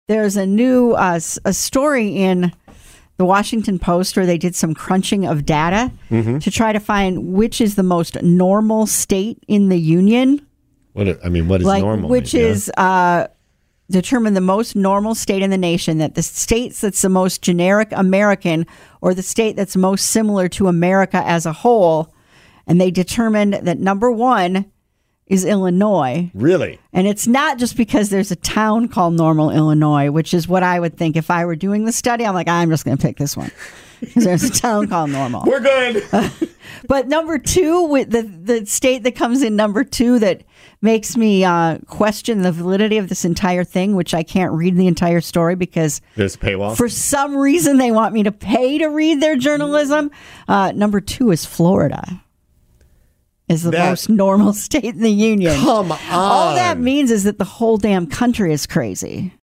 there's a new a story in the Washington Post where they did some crunching of data to try to find which is the most normal state in the union. What is normal? Which is determine the most normal state in the nation, that the states that's the most generic American or the state that's most similar to America as a whole. And they determined that number one is Illinois. Really? And it's not just because there's a town called Normal, Illinois, which is what I would think if I were doing the study. I'm like, I'm just going to pick this one because there's a town called Normal. We're good. But number two, with the state that comes in number two that makes me question the validity of this entire thing, which I can't read the entire story because there's a paywall. For some reason, they want me to pay to read their journalism. Number two is Florida. Is the most normal state in the union. Come on. All that means is that the whole damn country is crazy.